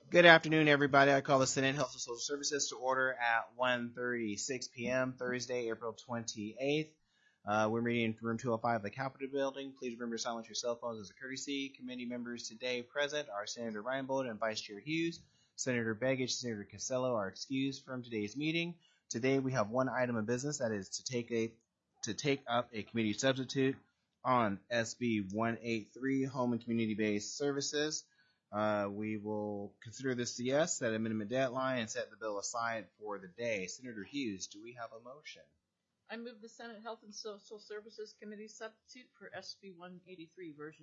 Good afternoon, everybody. I call the Senate Health and Social Services to order at 1:36 p.m. Thursday, April 28th. We're meeting in room 205 of the Capitol Building. Please remember to silence your cell phones as a courtesy. Committee members today present are Senator Reinbold and Vice Chair Hughes. Senator Begich, Senator Casello are excused from today's meeting. Today we have one item of business, that is to take up a committee substitute on SB 183, Home and Community-Based Services. We will consider this a yes, set a minimum deadline, and set the bill aside for the day. Senator Hughes, do we have a motion? I move the Senate Health and Social Services Committee substitute for SB 183, version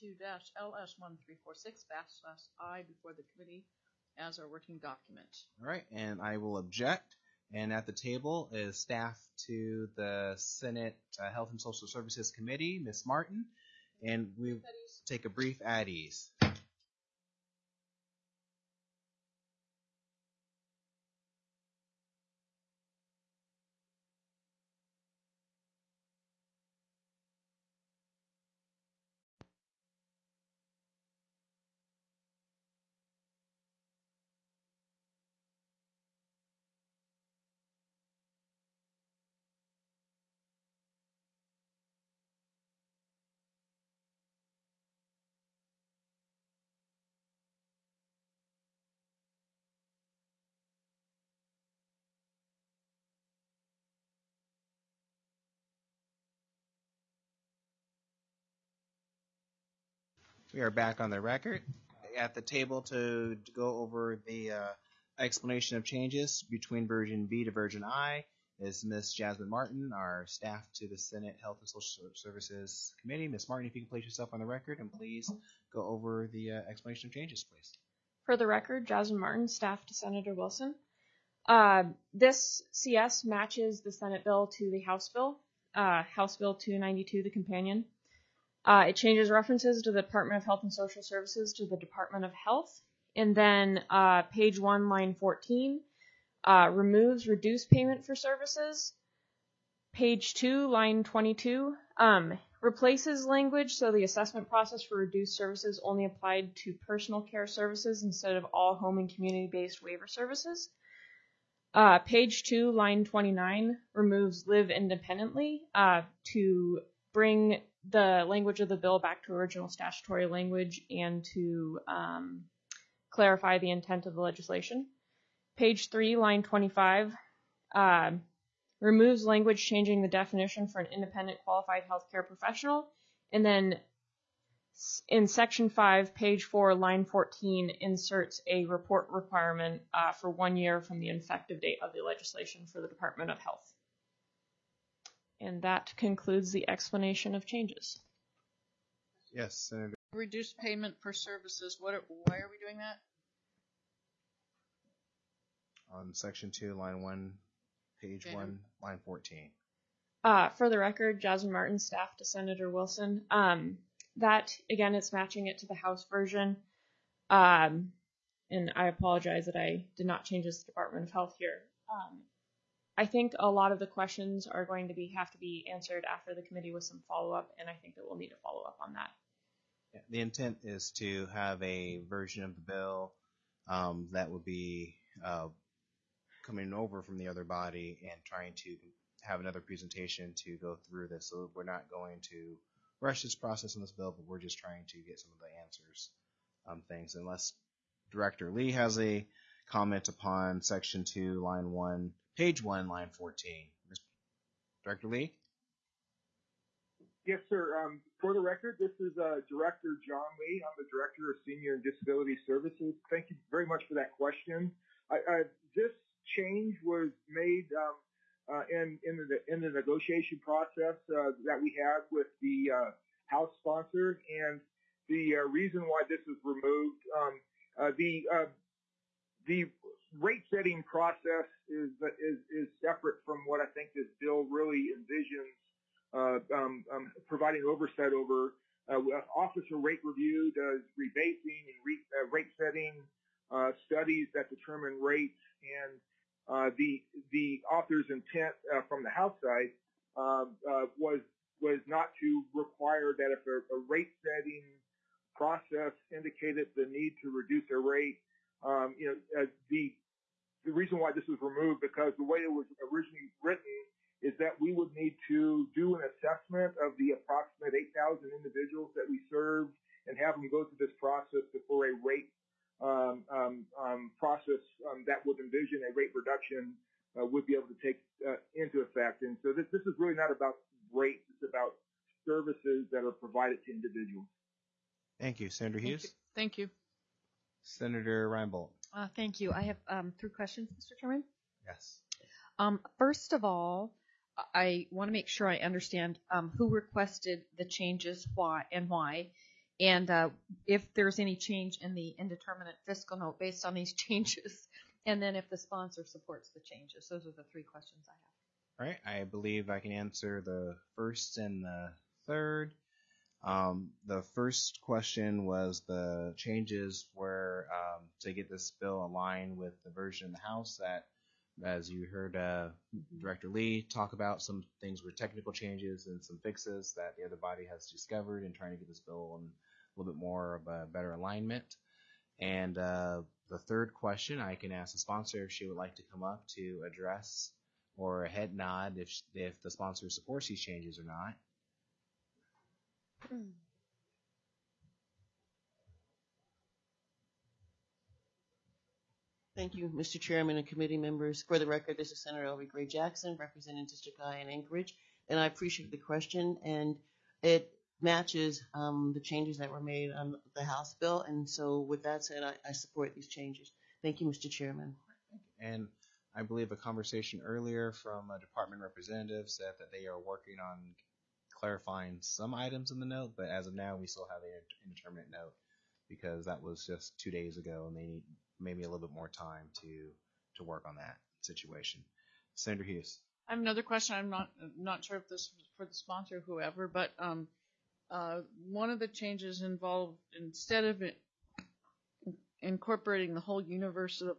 32-LS1346/I before the committee as our working document. All right, and I will object. And at the table is staff to the Senate Health and Social Services Committee, Ms. Martin, and we'll take a brief at ease. We are back on the record. At the table to go over the explanation of changes between version B to version I is Ms. Jasmine Martin, our staff to the Senate Health and Social Services Committee. Ms. Martin, if you can place yourself on the record and please go over the explanation of changes, please. For the record, Jasmine Martin, staff to Senator Wilson. This CS matches the Senate bill to the House bill, House Bill 292, the companion. It changes references to the Department of Health and Social Services to the Department of Health. And then page 1, line 14, removes reduced payment for services. Page 2, line 22, replaces language so the assessment process for reduced services only applied to personal care services instead of all home and community-based waiver services. Page 2, line 29, removes live independently to bring the language of the bill back to original statutory language and to clarify the intent of the legislation. Page 3, line 25, removes language changing the definition for an independent qualified healthcare professional. And then in section 5, page 4, line 14, inserts a report requirement for 1 year from the effective date of the legislation for the Department of Health. And that concludes the explanation of changes. Yes, Senator. Reduced payment for services. Why are we doing that? On section 2, line 1, page 1, line 14. For the record, Jasmine Martin, staff to Senator Wilson. That, again, it's matching it to the House version. And I apologize that I did not change this Department of Health here. I think a lot of the questions are going to have to be answered after the committee with some follow-up, and I think that we'll need to follow up on that. Yeah, the intent is to have a version of the bill that will be coming over from the other body and trying to have another presentation to go through this. So we're not going to rush this process in this bill, but we're just trying to get some of the answers on things. Unless Director Lee has a comment upon section 2, line 1, page 1, line 14. Director Lee? Yes, sir. For the record, this is Director John Lee. I'm the Director of Senior and Disability Services. Thank you very much for that question. This change was made in the negotiation process that we had with the House sponsor, and the reason why this is removed, the rate setting process is separate from what I think this bill really envisions providing oversight over. Office of Rate Review does rebasing and rate setting studies that determine rates, and the author's intent from the House side was not to require that if a rate setting process indicated the need to reduce a rate, The reason why this was removed, because the way it was originally written is that we would need to do an assessment of the approximate 8,000 individuals that we serve and have them go through this process before a rate process that would envision a rate reduction would be able to take into effect. And so this is really not about rates. It's about services that are provided to individuals. Thank you. Senator Hughes? Thank you. Senator Reinbold? Thank you. I have 3 questions, Mr. Chairman. Yes. First of all, I want to make sure I understand who requested the changes, why, and if there's any change in the indeterminate fiscal note based on these changes, and then if the sponsor supports the changes. Those are the 3 questions I have. All right. I believe I can answer the first and the third. The first question was the changes were to get this bill aligned with the version in the House that, as you heard Director Lee talk about, some things were technical changes and some fixes that the other body has discovered in trying to get this bill in a little bit more of a better alignment. And the third question, I can ask the sponsor if she would like to come up to address, or a head nod if the sponsor supports these changes or not. Thank you, Mr. Chairman and committee members. For the record, this is Senator Elvie Gray Jackson, representing District I in Anchorage, and I appreciate the question, and it matches the changes that were made on the House bill, and so with that said, I support these changes. Thank you, Mr. Chairman. And I believe a conversation earlier from a department representative said that they are working on clarifying some items in the note, but as of now, we still have an indeterminate note because that was just 2 days ago, and they need maybe a little bit more time to work on that situation. Senator Hughes. I have another question. I'm not sure if this is for the sponsor or whoever, but one of the changes involved, instead of incorporating the whole universal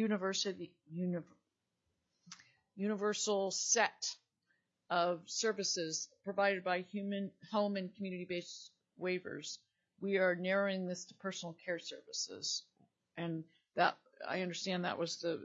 set of services provided by home and community-based waivers, we are narrowing this to personal care services, and that I understand that was the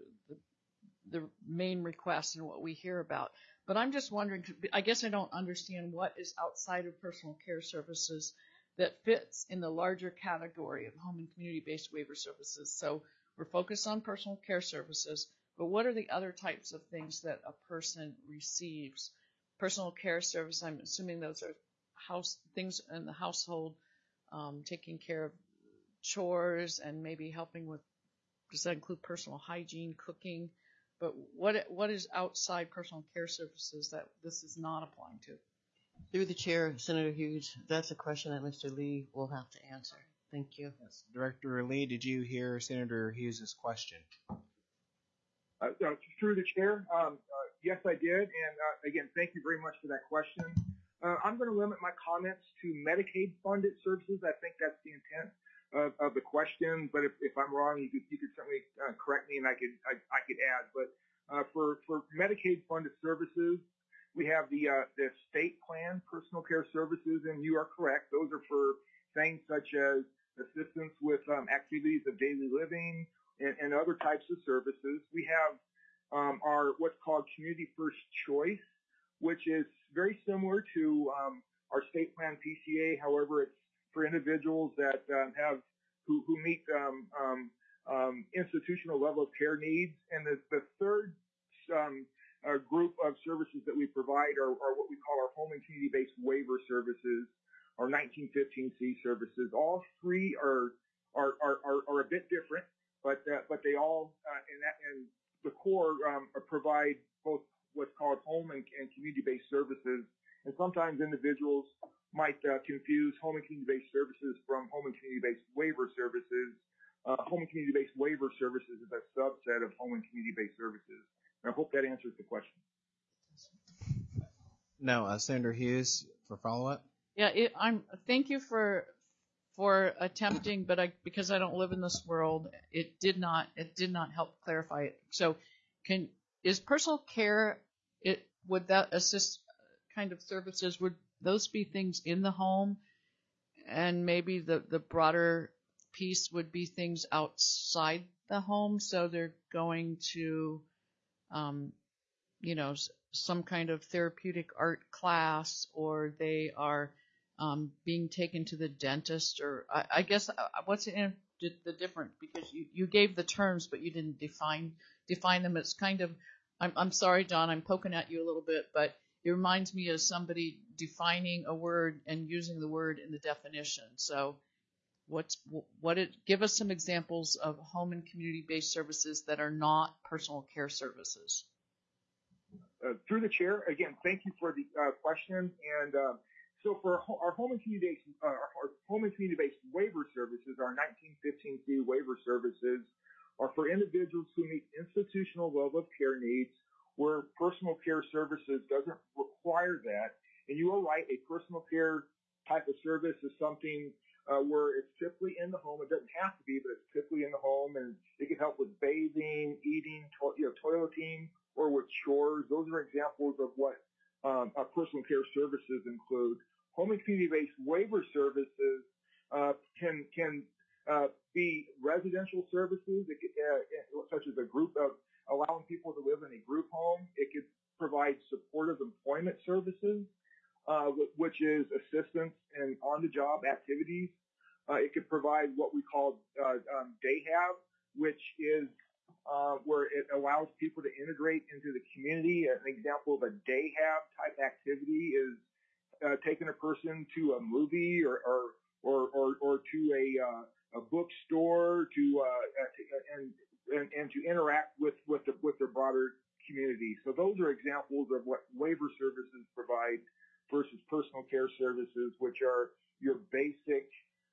main request and what we hear about. But I'm just wondering, I guess I don't understand what is outside of personal care services that fits in the larger category of home and community-based waiver services. So we're focused on personal care services, but what are the other types of things that a person receives? Personal care service, I'm assuming those are things in the household, taking care of chores and maybe helping with, does that include personal hygiene, cooking? But what is outside personal care services that this is not applying to? Through the chair, Senator Hughes, that's a question that Mr. Lee will have to answer. Thank you. Yes. Director Lee, did you hear Senator Hughes' question? Through the chair, yes, I did. And again, thank you very much for that question. I'm going to limit my comments to Medicaid-funded services. I think that's the intent of the question. But if I'm wrong, you could certainly correct me, and I could add. But for Medicaid-funded services, we have the state plan personal care services, and you are correct. Those are for things such as assistance with activities of daily living and other types of services. We have our what's called Community First Choice, which is very similar to our state plan PCA. However, it's for individuals that who meet institutional level of care needs. And the third group of services that we provide are what we call our home and community-based waiver services, our 1915C services. All three are a bit different, but they all in the core provide both what's called home and community-based services. And sometimes individuals might confuse home and community-based services from home and community-based waiver services. Home and community-based waiver services is a subset of home and community-based services. And I hope that answers the question. No, Senator Hughes for follow-up. Yeah, thank you for attempting, but because I don't live in this world, it did not help clarify it. So, is personal care? Would that assist kind of services? Would those be things in the home, and maybe the broader piece would be things outside the home. So they're going to, some kind of therapeutic art class, or they are being taken to the dentist, or I guess what's the difference? Because you gave the terms, but you didn't define them. It's kind of, I'm sorry, John, I'm poking at you a little bit, but it reminds me of somebody defining a word and using the word in the definition. So give us some examples of home and community-based services that are not personal care services. Through the chair, again, thank you for the question. And so for our home and community-based waiver services, our 1915C waiver services are for individuals who meet institutional level of care needs where personal care services doesn't require that. And you are right, a personal care type of service is something where it's typically in the home. It doesn't have to be, but it's typically in the home, and it can help with bathing, eating, toileting, or with chores. Those are examples of what personal care services include. Home and community-based waiver services can be residential services, such as a group of allowing people to live in a group home. It could provide supportive employment services, which is assistance in on-the-job activities. It could provide what we call day-have, which is where it allows people to integrate into the community. An example of a day-have type activity is taking a person to a movie or to a bookstore and to interact with their broader community. So those are examples of what waiver services provide versus personal care services, which are your basic,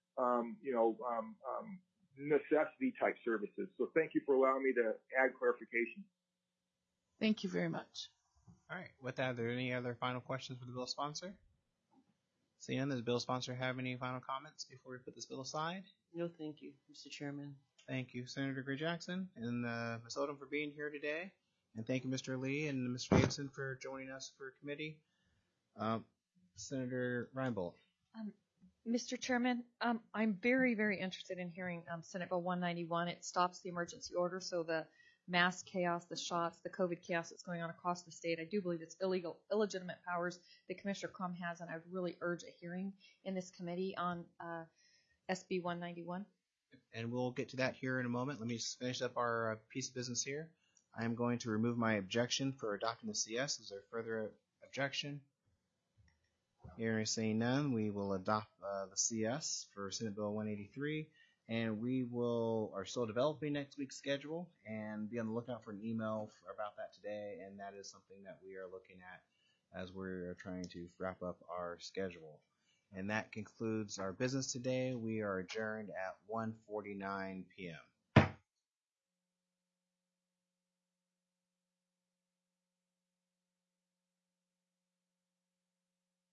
necessity type services. So thank you for allowing me to add clarification. Thank you very much. All right. With that, are there any other final questions for the bill sponsor? Seeing none, does the bill sponsor have any final comments before we put this bill aside? No, thank you, Mr. Chairman. Thank you, Senator Gray Jackson and Ms. Odom for being here today. And thank you, Mr. Lee and Mr. Davidson for joining us for committee. Senator Reinbold. Mr. Chairman, I'm very, very interested in hearing Senate Bill 191. It stops the emergency order, so the mass chaos, the shots, the COVID chaos that's going on across the state. I do believe it's illegitimate powers that Commissioner Crum has, and I would really urge a hearing in this committee on SB 191. And we'll get to that here in a moment. Let me just finish up our piece of business here. I am going to remove my objection for adopting the CS. Is there further objection? Hearing saying none, we will adopt the CS for Senate Bill 183, and we are still developing next week's schedule, and be on the lookout for an email about that today, and that is something that we are looking at as we're trying to wrap up our schedule. And that concludes our business today. We are adjourned at 1:49 p.m.